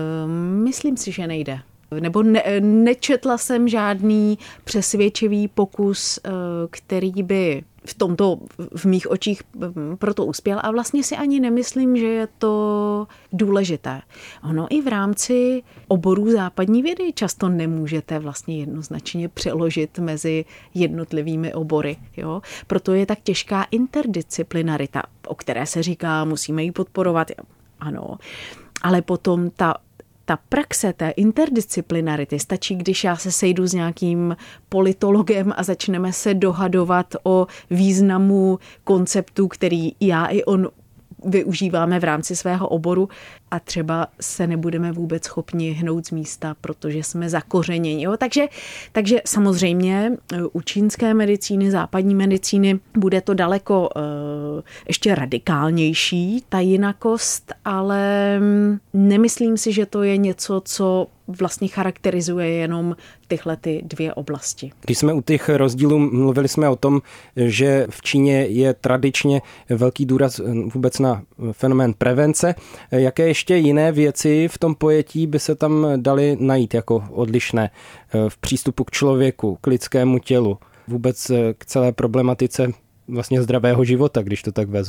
Speaker 6: Um, myslím si, že nejde. Nebo ne, nečetla jsem žádný přesvědčivý pokus, který by v tomto v mých očích proto uspěl a vlastně si ani nemyslím, že je to důležité. Ono i v rámci oborů západní vědy často nemůžete vlastně jednoznačně přeložit mezi jednotlivými obory. Jo? Proto je tak těžká interdisciplinarita, o které se říká, musíme ji podporovat. Ano, ale potom ta Ta praxe té interdisciplinarity stačí, když já se sejdu s nějakým politologem a začneme se dohadovat o významu konceptů, který já i on využíváme v rámci svého oboru a třeba se nebudeme vůbec schopni hnout z místa, protože jsme zakořeněni. Jo? Takže, takže samozřejmě u čínské medicíny, západní medicíny bude to daleko uh, ještě radikálnější, ta jinakost, ale nemyslím si, že to je něco, co vlastně charakterizuje jenom tyhle ty dvě oblasti.
Speaker 4: Když jsme u těch rozdílů, mluvili jsme o tom, že v Číně je tradičně velký důraz vůbec na fenomén prevence. Jaké ještě jiné věci v tom pojetí by se tam daly najít jako odlišné v přístupu k člověku, k lidskému tělu, vůbec k celé problematice vlastně zdravého života, když to tak vezmu?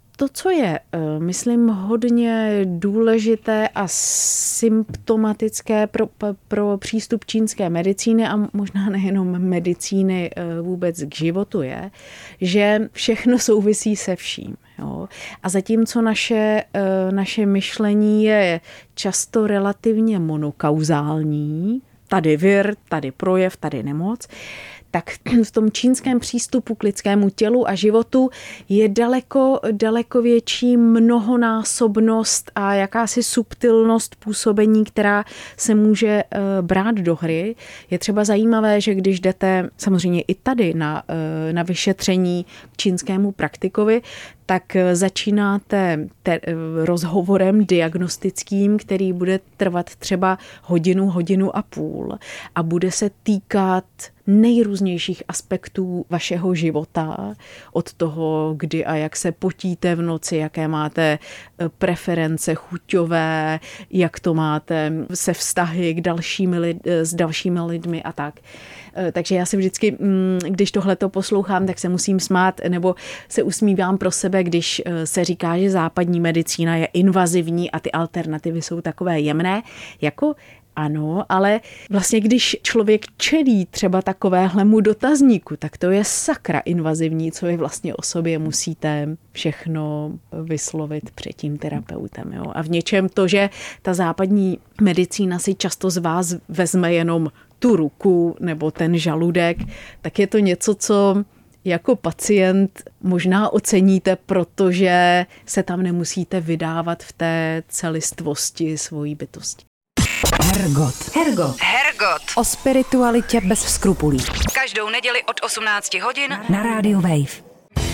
Speaker 6: To, co je, myslím, hodně důležité a symptomatické pro, pro přístup čínské medicíny a možná nejenom medicíny vůbec k životu je, že všechno souvisí se vším. Jo? A zatímco naše, naše myšlení je často relativně monokauzální, tady vir, tady projev, tady nemoc, tak v tom čínském přístupu k lidskému tělu a životu je daleko, daleko větší mnohonásobnost a jakási subtilnost působení, která se může brát do hry. Je třeba zajímavé, že když jdete samozřejmě i tady na, na vyšetření k čínskému praktikovi, tak začínáte te- rozhovorem diagnostickým, který bude trvat třeba hodinu, hodinu a půl a bude se týkat nejrůznějších aspektů vašeho života, od toho, kdy a jak se potíte v noci, jaké máte preference chuťové, jak to máte se vztahy k dalšími lid- s dalšími lidmi a tak. Takže já si vždycky, když tohleto poslouchám, tak se musím smát nebo se usmívám pro sebe, když se říká, že západní medicína je invazivní a ty alternativy jsou takové jemné, jako ano, ale vlastně když člověk čelí třeba takovéhlemu dotazníku, tak to je sakra invazivní, co vy vlastně o sobě musíte všechno vyslovit před tím terapeutem. Jo? A v něčem to, že ta západní medicína si často z vás vezme jenom tu ruku nebo ten žaludek, tak je to něco, co jako pacient možná oceníte, protože se tam nemusíte vydávat v té celistvosti svojí bytosti.
Speaker 1: Hergot. Hergot. Hergot. O spiritualitě bez skrupulí. Každou neděli od osmnácti hodin na rádiu Wave.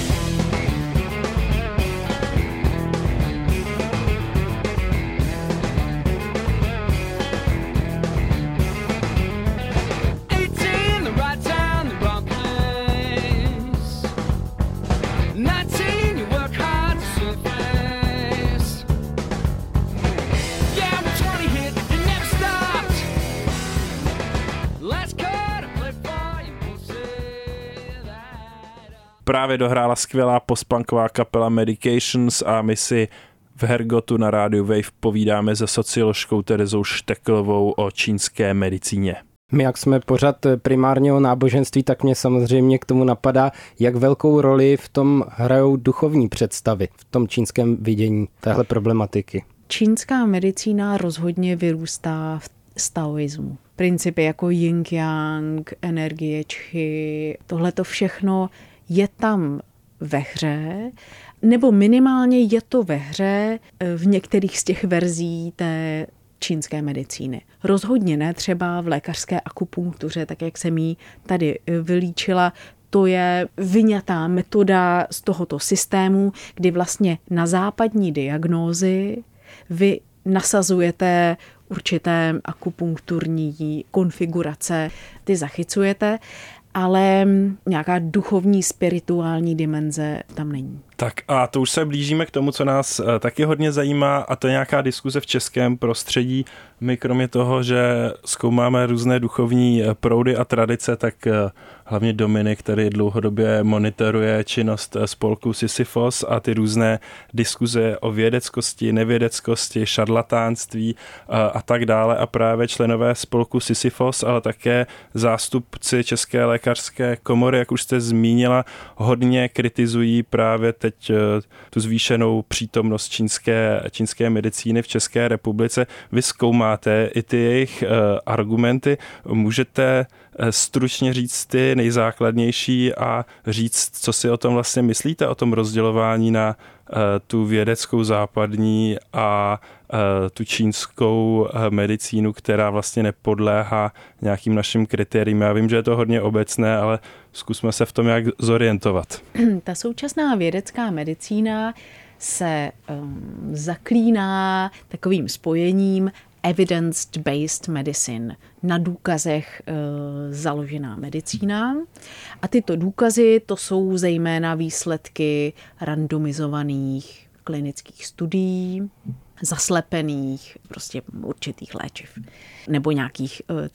Speaker 2: Právě dohrála skvělá postpunková kapela Medications a my si v Hergotu na rádiu Wave povídáme se socioložkou Terezou Šteklovou o čínské medicíně.
Speaker 4: My, jak jsme pořád primárně o náboženství, tak mě samozřejmě k tomu napadá, jak velkou roli v tom hrajou duchovní představy, v tom čínském vidění téhle problematiky.
Speaker 6: Čínská medicína rozhodně vyrůstá z taoismu. Principy jako yin-yang, energie čchi, tohle to všechno je tam ve hře, nebo minimálně je to ve hře v některých z těch verzí té čínské medicíny. Rozhodně ne třeba v lékařské akupunktuře, tak jak jsem ji tady vylíčila, to je vyňatá metoda z tohoto systému, kdy vlastně na západní diagnózy vy nasazujete určité akupunkturní konfigurace, ty zachycujete, ale nějaká duchovní, spirituální dimenze tam není.
Speaker 2: Tak a to už se blížíme k tomu, co nás taky hodně zajímá, a to je nějaká diskuze v českém prostředí. My kromě toho, že zkoumáme různé duchovní proudy a tradice, tak hlavně Dominik, který dlouhodobě monitoruje činnost spolku Sisyfos a ty různé diskuze o vědeckosti, nevědeckosti, šarlatánství a tak dále. A právě členové spolku Sisyfos, ale také zástupci České lékařské komory, jak už jste zmínila, hodně kritizují právě teď tu zvýšenou přítomnost čínské, čínské medicíny v České republice. Vy zkoumáte i ty jejich argumenty. Můžete stručně říct ty nejzákladnější a říct, co si o tom vlastně myslíte, o tom rozdělování na tu vědeckou západní a tu čínskou medicínu, která vlastně nepodléhá nějakým našim kritériím. Já vím, že je to hodně obecné, ale zkusme se v tom jak zorientovat.
Speaker 6: Ta současná vědecká medicína se um, zaklíná takovým spojením evidence-based medicine, na důkazech e, založená medicína. A tyto důkazy, to jsou zejména výsledky randomizovaných klinických studií, zaslepených prostě určitých léčiv nebo nějakých e,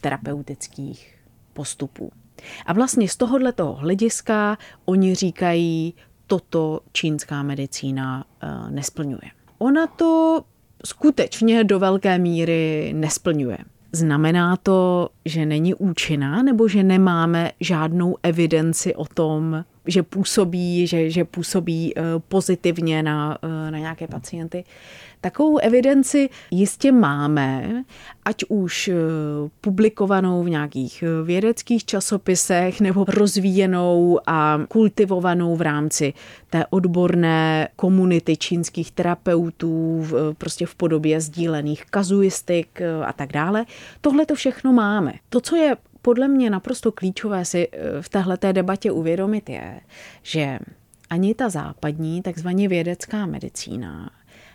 Speaker 6: terapeutických postupů. A vlastně z tohohletoho hlediska oni říkají, toto čínská medicína nesplňuje. Ona to skutečně do velké míry nesplňuje. Znamená to, že není účinná, nebo že nemáme žádnou evidenci o tom, že působí, že, že působí pozitivně na, na nějaké pacienty? Takovou evidenci jistě máme, ať už publikovanou v nějakých vědeckých časopisech nebo rozvíjenou a kultivovanou v rámci té odborné komunity čínských terapeutů, prostě v podobě sdílených kazuistik a tak dále. Tohle to všechno máme. To, co je podle mě naprosto klíčové si v téhleté debatě uvědomit, je, že ani ta západní, takzvaně vědecká medicína,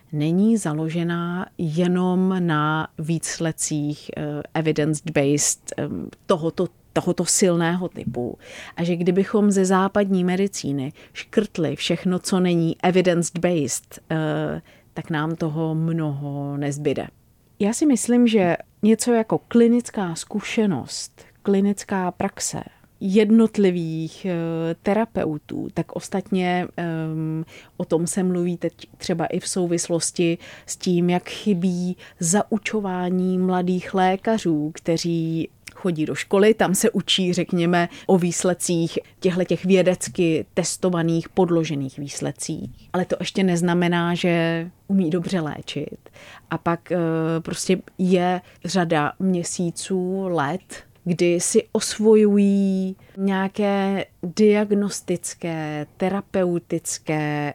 Speaker 6: není založená jenom na výsledcích evidence-based tohoto, tohoto silného typu. A že kdybychom ze západní medicíny škrtli všechno, co není evidence-based, tak nám toho mnoho nezbyde. Já si myslím, že něco jako klinická zkušenost, klinická praxe jednotlivých terapeutů, tak ostatně um, o tom se mluví teď třeba i v souvislosti s tím, jak chybí zaučování mladých lékařů, kteří chodí do školy, tam se učí, řekněme, o výsledcích těchto vědecky testovaných, podložených výsledcích. Ale to ještě neznamená, že umí dobře léčit. A pak uh, prostě je řada měsíců, let, kdy si osvojují nějaké diagnostické, terapeutické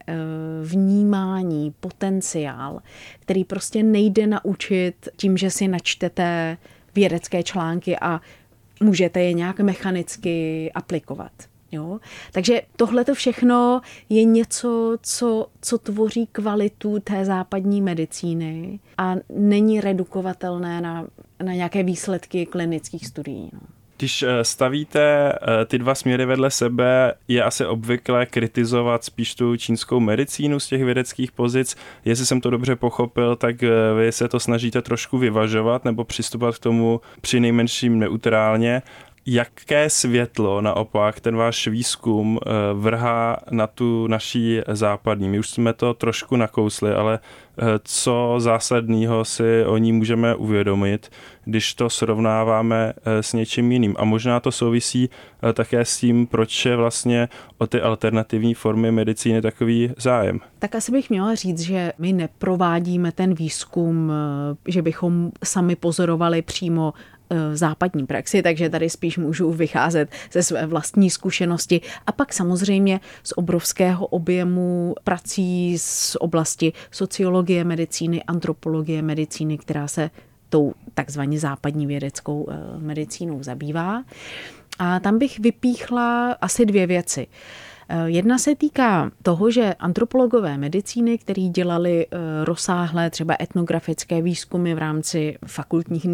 Speaker 6: vnímání, potenciál, který prostě nejde naučit tím, že si načtete vědecké články a můžete je nějak mechanicky aplikovat. Jo? Takže tohle to všechno je něco, co, co tvoří kvalitu té západní medicíny a není redukovatelné na, na nějaké výsledky klinických studií. No.
Speaker 2: Když stavíte ty dva směry vedle sebe, je asi obvyklé kritizovat spíš tu čínskou medicínu z těch vědeckých pozic. Jestli jsem to dobře pochopil, tak vy se to snažíte trošku vyvažovat nebo přistupovat k tomu přinejmenším neutrálně. Jaké světlo naopak ten váš výzkum vrhá na tu naší západní? My už jsme to trošku nakousli, ale co zásadního si o ní můžeme uvědomit, když to srovnáváme s něčím jiným? A možná to souvisí také s tím, proč je vlastně o ty alternativní formy medicíny takový zájem.
Speaker 6: Tak asi bych měla říct, že my neprovádíme ten výzkum, že bychom sami pozorovali přímo západní praxi, takže tady spíš můžu vycházet ze své vlastní zkušenosti a pak samozřejmě z obrovského objemu prací z oblasti sociologie medicíny, antropologie medicíny, která se tou takzvaně západní vědeckou medicínou zabývá. A tam bych vypíchla asi dvě věci. Jedna se týká toho, že antropologové medicíny, kteří dělali rozsáhlé třeba etnografické výzkumy v rámci fakultních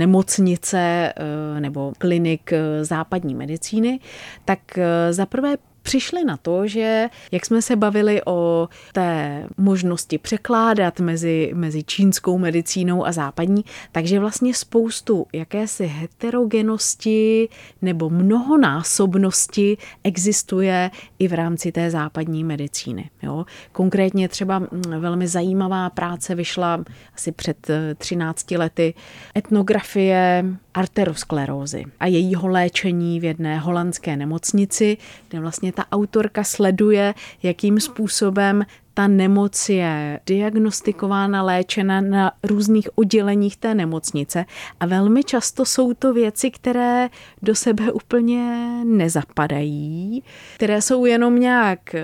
Speaker 6: nemocnice nebo klinik západní medicíny, tak zaprvé přišli na to, že jak jsme se bavili o té možnosti překládat mezi, mezi čínskou medicínou a západní, takže vlastně spoustu jakési heterogenosti nebo mnohonásobnosti existuje i v rámci té západní medicíny. Jo? Konkrétně třeba velmi zajímavá práce vyšla asi před třinácti lety, etnografie arterosklerózy a jejího léčení v jedné holandské nemocnici, kde vlastně ta autorka sleduje, jakým způsobem ta nemoc je diagnostikována, léčena na různých odděleních té nemocnice a velmi často jsou to věci, které do sebe úplně nezapadají, které jsou jenom nějak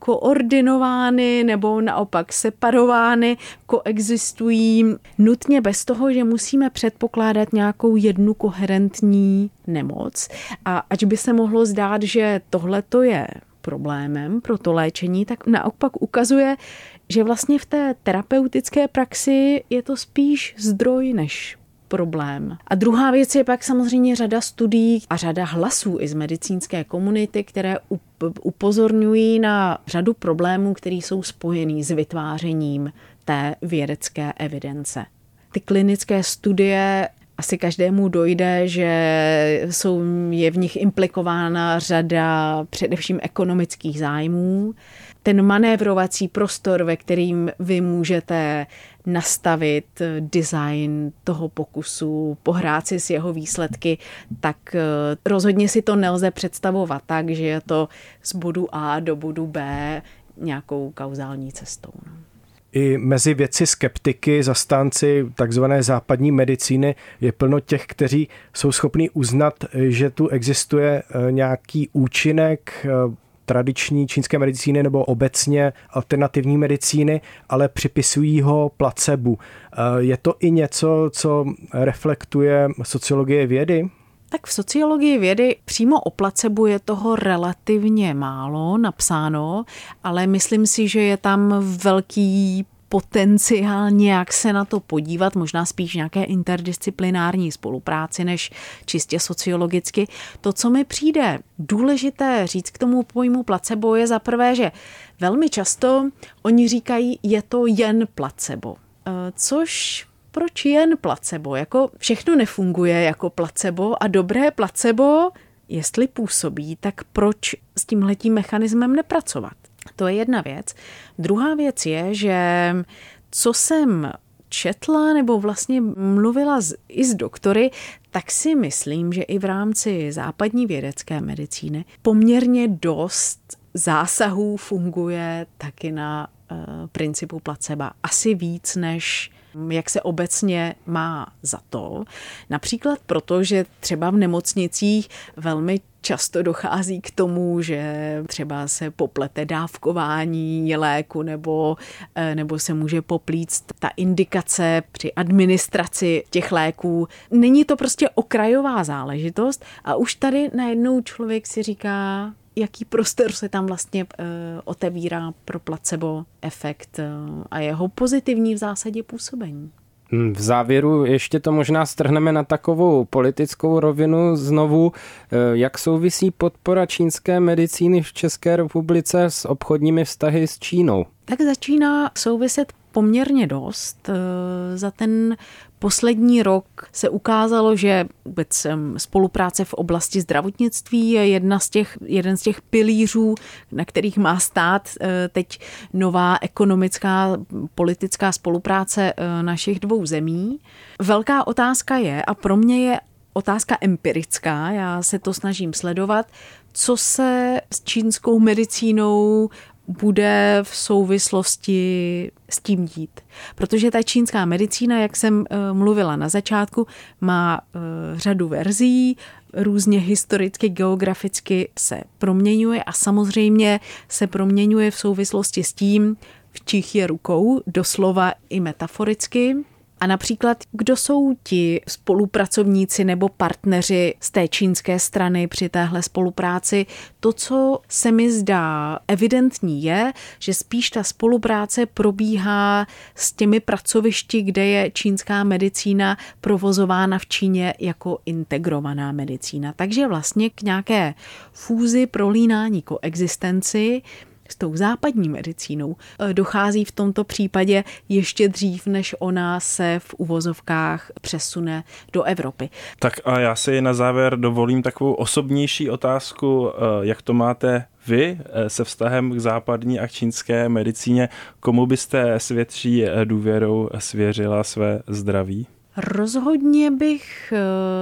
Speaker 6: koordinovány nebo naopak separovány, koexistují nutně bez toho, že musíme předpokládat nějakou jednu koherentní nemoc. A ač by se mohlo zdát, že tohle to je problémem pro to léčení, tak naopak ukazuje, že vlastně v té terapeutické praxi je to spíš zdroj než problém. A druhá věc je pak samozřejmě řada studií a řada hlasů i z medicínské komunity, které upozorňují na řadu problémů, které jsou spojený s vytvářením té vědecké evidence. Ty klinické studie asi každému dojde, že jsou, je v nich implikována řada především ekonomických zájmů. Ten manévrovací prostor, ve kterým vy můžete nastavit design toho pokusu, pohrát si s jeho výsledky, tak rozhodně si to nelze představovat tak, že je to z bodu A do bodu B nějakou kauzální cestou.
Speaker 3: I mezi vědci skeptiky, zastánci takzvané západní medicíny je plno těch, kteří jsou schopni uznat, že tu existuje nějaký účinek tradiční čínské medicíny nebo obecně alternativní medicíny, ale připisují ho placebu. Je to i něco, co reflektuje sociologie vědy?
Speaker 6: Tak v sociologii vědy přímo o placebu je toho relativně málo napsáno, ale myslím si, že je tam velký potenciál nějak se na to podívat, možná spíš nějaké interdisciplinární spolupráci než čistě sociologicky. To, co mi přijde důležité říct k tomu pojmu placebo, je za prvé, že velmi často oni říkají, je to jen placebo. Což proč jen placebo? Jako všechno nefunguje jako placebo a dobré placebo, jestli působí, tak proč s tímhletím mechanismem nepracovat? To je jedna věc. Druhá věc je, že co jsem četla nebo vlastně mluvila z, i s doktory, tak si myslím, že i v rámci západní vědecké medicíny poměrně dost zásahů funguje taky na uh, principu placebo. Asi víc, než jak se obecně má za to. Například proto, že třeba v nemocnicích velmi často dochází k tomu, že třeba se poplete dávkování léku nebo, nebo se může poplíct ta indikace při administraci těch léků. Není to prostě okrajová záležitost a už tady najednou člověk si říká, jaký prostor se tam vlastně uh, otevírá pro placebo efekt uh, a jeho pozitivní v zásadě působení.
Speaker 4: V závěru ještě to možná strhneme na takovou politickou rovinu znovu. Jak souvisí podpora čínské medicíny v České republice s obchodními vztahy s Čínou?
Speaker 6: Tak začíná souviset poměrně dost. Za ten poslední rok se ukázalo, že vůbec spolupráce v oblasti zdravotnictví je jedna z těch, jeden z těch pilířů, na kterých má stát teď nová ekonomická, politická spolupráce našich dvou zemí. Velká otázka je, a pro mě je otázka empirická, já se to snažím sledovat, co se s čínskou medicínou bude v souvislosti s tím dít. Protože ta čínská medicína, jak jsem mluvila na začátku, má řadu verzí, různě historicky, geograficky se proměňuje a samozřejmě se proměňuje v souvislosti s tím, v čích je rukou, doslova i metaforicky. A například, kdo jsou ti spolupracovníci nebo partneři z té čínské strany při téhle spolupráci? To, co se mi zdá evidentní, je, že spíš ta spolupráce probíhá s těmi pracovišti, kde je čínská medicína provozována v Číně jako integrovaná medicína. Takže vlastně k nějaké fúzi, prolínání, koexistenci s tou západní medicínou dochází v tomto případě ještě dřív, než ona se v uvozovkách přesune do Evropy.
Speaker 2: Tak a já si na závěr dovolím takovou osobnější otázku, jak to máte vy se vztahem k západní a k čínské medicíně. Komu byste s větší důvěrou svěřila své zdraví?
Speaker 6: Rozhodně bych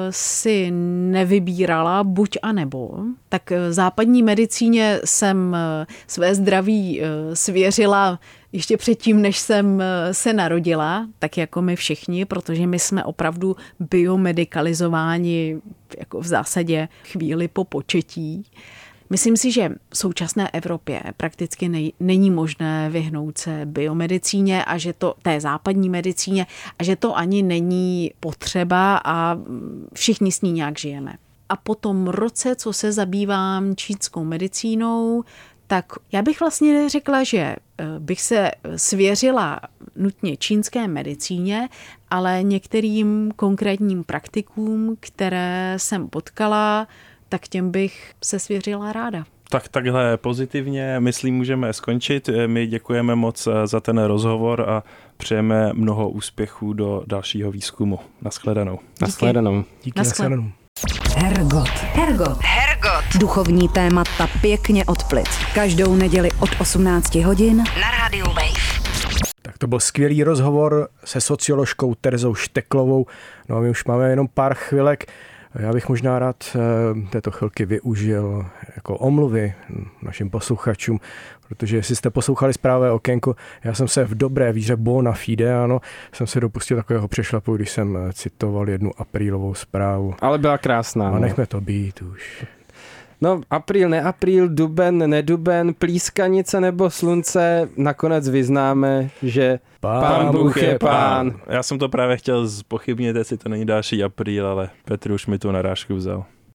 Speaker 6: si nevybírala buď a nebo. Tak západní medicíně jsem své zdraví svěřila ještě předtím, než jsem se narodila, tak jako my všichni, protože my jsme opravdu biomedikalizováni jako v zásadě chvíli po početí. Myslím si, že v současné Evropě prakticky nej, není možné vyhnout se biomedicíně a že to té západní medicíně a že to ani není potřeba a všichni s ní nějak žijeme. A po tom roce, co se zabývám čínskou medicínou, tak já bych vlastně neřekla, že bych se svěřila nutně čínské medicíně, ale některým konkrétním praktikům, které jsem potkala, tak těm bych se svěřila ráda.
Speaker 2: Tak takhle pozitivně, myslím, můžeme skončit. My děkujeme moc za ten rozhovor a přejeme mnoho úspěchů do dalšího výzkumu. Naschledanou.
Speaker 4: Naschledanou.
Speaker 3: Díky, naschledanou.
Speaker 1: Hergot. Hergot. Hergot. Duchovní témata pěkně od plic. Každou neděli od osmnácti hodin na rádiu Wave.
Speaker 3: Tak to byl skvělý rozhovor se socioložkou Terezou Šteklovou. No a my už máme jenom pár chvilek. Já bych možná rád této chvilky využil jako omluvy našim posluchačům, protože jestli jste poslouchali Zprávové okénko, já jsem se v dobré víře bona fide, ano, jsem se dopustil takového přešlapu, když jsem citoval jednu aprílovou zprávu.
Speaker 4: Ale byla krásná.
Speaker 3: A nechme to být už.
Speaker 4: No, apríl, neapríl, duben, neduben, plískanice nebo slunce, nakonec vyznáme, že Pán, pán Bůh je pán.
Speaker 2: Já jsem to právě chtěl zpochybnit, jestli to není další apríl, ale Petr už mi tu narážku vzal.